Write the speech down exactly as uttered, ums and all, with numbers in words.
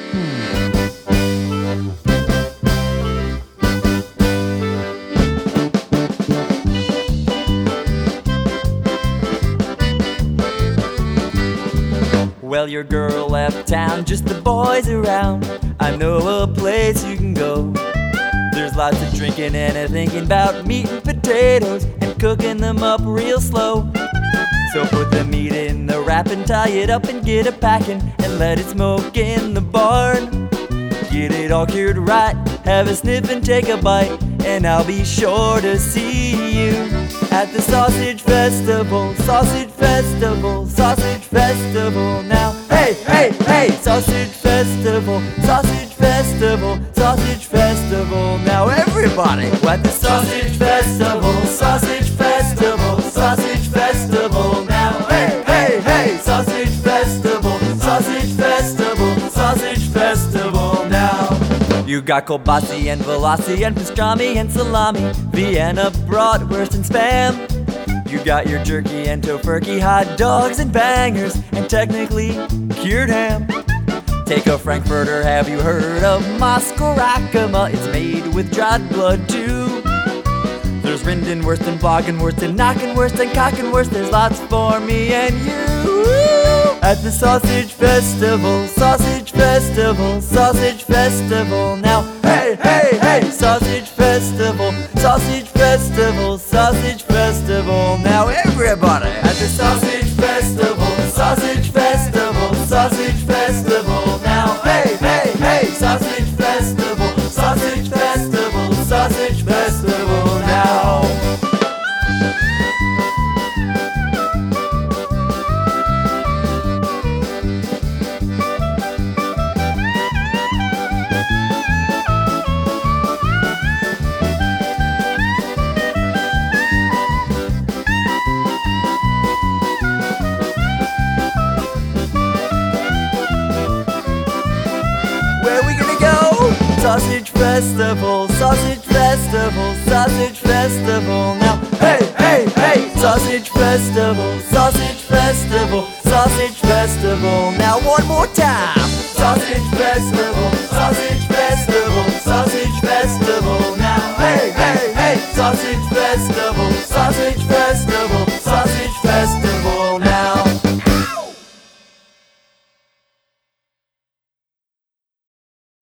Well, your girl left town, just the boys around. I know a place you can go. There's lots of drinking and a thinking about meat and potatoes and cooking them up real slow. So put the meat in the wrap and tie it up and get it packing and let it smoke in the barn. Get it all cured right, have a sniff and take a bite, and I'll be sure to see you at the Sausage Festival, Sausage Festival, Sausage Festival. Now, hey, hey, hey, Sausage Festival, Sausage Festival, Sausage Festival. Now everybody, at the Sausage Festival, Sausage Festival, Sausage Festival. Now, hey, hey, hey, Sausage Festival, Sausage Festival, Sausage Festival. Now, you got kielbasa and velocity and pastrami and salami, Vienna bratwurst and spam. You got your jerky and tofurkey, hot dogs and bangers, and technically cured ham. Take a Frankfurter, have you heard of Moscow Rakama? It's made with dried blood too. There's Rindenwurst and Wagenwurst and Knockenwurst and Cockenwurst. There's lots for me and you at the Sausage Festival, Sausage Festival, Sausage Festival. Now, hey, hey, hey, Sausage Festival, Sausage Festival, Sausage Festival. Now everybody at the Sausage Festival, Sausage Festival, Sausage Festival. Now, hey, hey, hey, Sausage Festival, Sausage Festival, Sausage Festival. Now, where we gonna go? Sausage Festival, Sausage Festival, Sausage Festival. Now, hey, hey, hey, Sausage Festival, Sausage Festival, Sausage Festival. Now one more time. Sausage Festival, Sausage Festival, Sausage Festival.